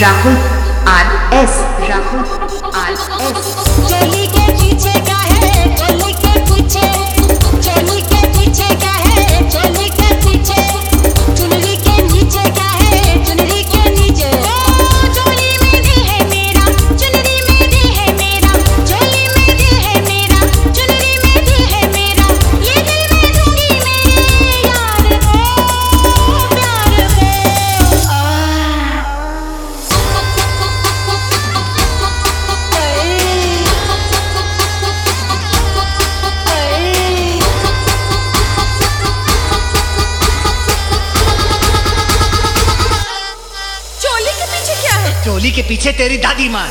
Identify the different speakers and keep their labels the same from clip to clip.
Speaker 1: Rahul RS Rahul RS।
Speaker 2: चोली के पीछे क्या है, चोली के पीछे, चोली के पीछे क्या है, चोली के पीछे, चुनरी के नीचे क्या है, चुनरी के नीचे। ओ चोली में दिल है मेरा, चुनरी में दिल है मेरा, चोली में दिल है मेरा, चुनरी में दिल है मेरा। ये दिल मैं दूंगी मेरे यार को, प्यार को। चोली के पीछे क्या है?
Speaker 3: चोली के पीछे तेरी दादी माँ।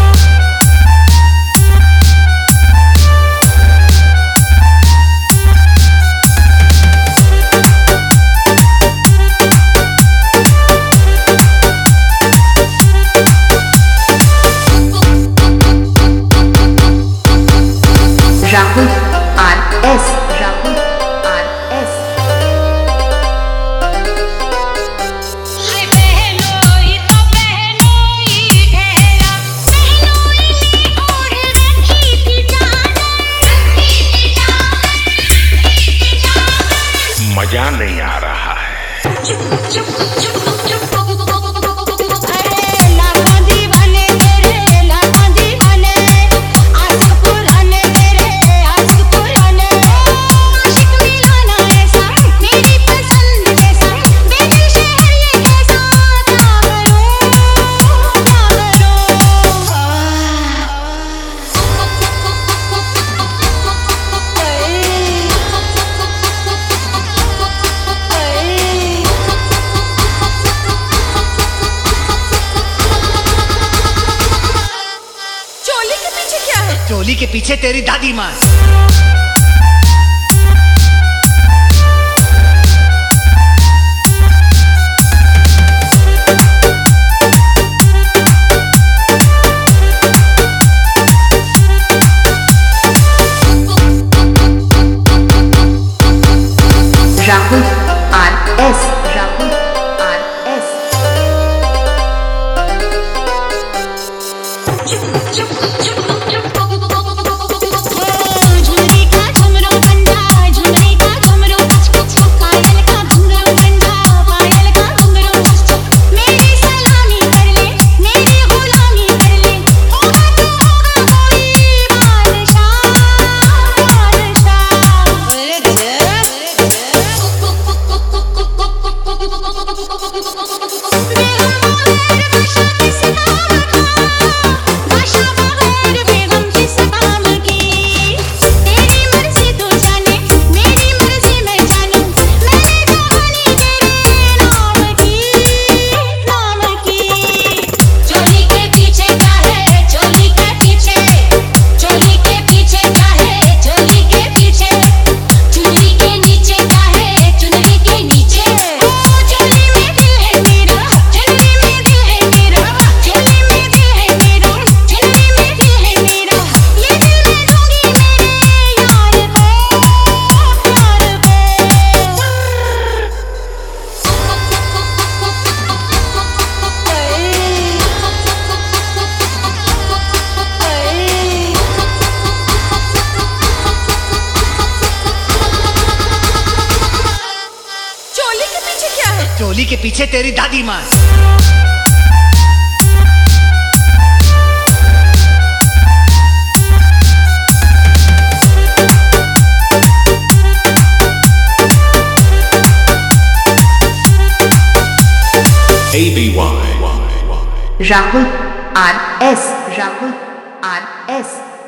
Speaker 1: Rahul RS Rahul RS।
Speaker 2: हाय बहनोई तो बहनोई ठहरा, बहनोई ने ओढ़ रखी थी चादर,
Speaker 4: मजा नहीं आ रहा है।
Speaker 2: चुप चुप चुप चुप। अरे लाखों दीवाने तेरे, लाखों दीवाने, आशिक पुराने तेरे, आशिक पुराने। आशिक मिलाना ऐसा, मेरी पसंद जैसा, बेदिल शहर ये कैसा, क्या करूं, क्या चोली के पीछे क्या है?
Speaker 3: चोली के पीछे तेरी दादी माँ।
Speaker 1: Rahul RS Rahul RS।
Speaker 2: झुमरी का झुमरो बंधा, झुमरी का झुमरो कच कच, पायल का घुंघरू बंधा, पायल का घुंघरू कच कच। मेरी सलामी कर ले, मेरी गुलामी कर ले, होगा तो होगा कोई बादशाह, बादशाह। चोली के पीछे क्या है, चोली के पीछे, चोली के पीछे क्या है, चोली के पीछे, चुनरी के नीचे क्या है, चुनरी के नीचे। ओ चोली में दिल है मेरा, चुनरी में दिल है मेरा, चोली में दिल है मेरा, चुनरी में दिल है मेरा। ये दिल मैं दूंगी मेरे यार को, प्यार को। चोली के पीछे क्या है?
Speaker 3: चोली के पीछे तेरी दादी माँ।
Speaker 4: ABY.
Speaker 1: Rahul RS Rahul RS।